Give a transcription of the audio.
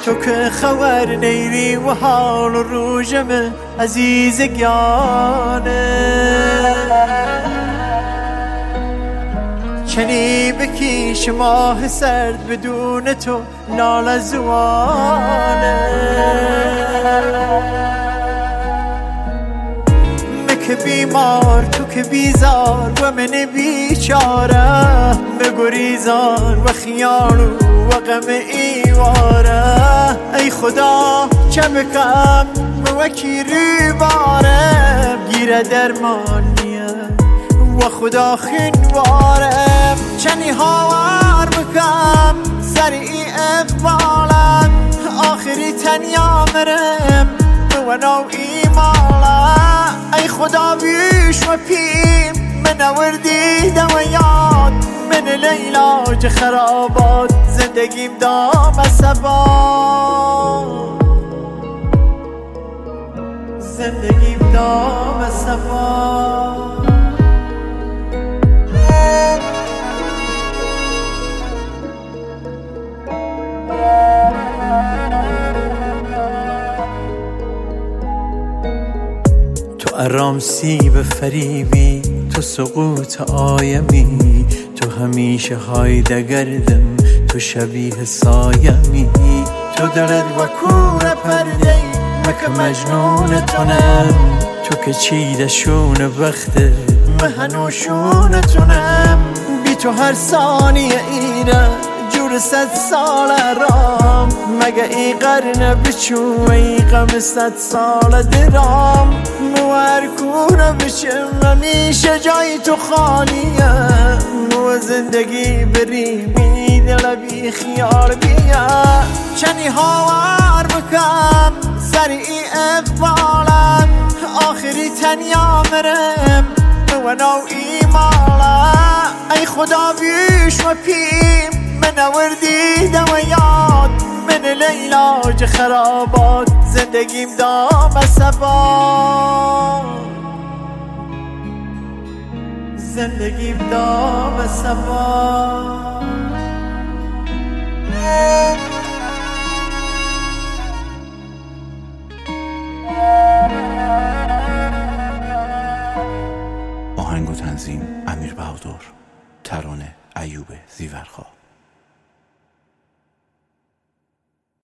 تو که خبر نیری و حال و روژم عزیز گیانه چنی بکیش ماه سرد بدون تو لال زوانه که بیمار تو که بیزار و من بیچاره بگریزان و خیال و غم ایواره ای خدا چه بکم و کی باره گیره درمانیه و خدا خنواره چنی هاور بکم سریعی اقبالم آخری تنیا مرم و نو ایمالا ای خدا بیش و پیم من وردی دویات من لیلاج خرابات زندگیم دام سبا زندگیم دام سبا تو ارامسی به فریبی تو سقوط آیمی تو همیشه هایدگردم تو شبیه سایمی تو دلت و کور پرده مک مجنون تونم تو که چیده شون بخته مهنوشون تونم بی تو هر ثانیه ایره جور 100 سال رام مگه ای قرن بچو ای غم 100 سال درام موار کونه بشم همیشه جای تو خالیه مو زندگی بری بی دل بی خیال بیا چنی هاور بکم سریعی اقبالم آخری تنیا مرم و نو ایمالا ای خدا بیش و پیم من وردی دویات من لیلاج خرابات زندگیم دام سبا زندگیم دام سبا آهنگ و تنظیم امیر بهادر، ترانه ایوب زیورخواه.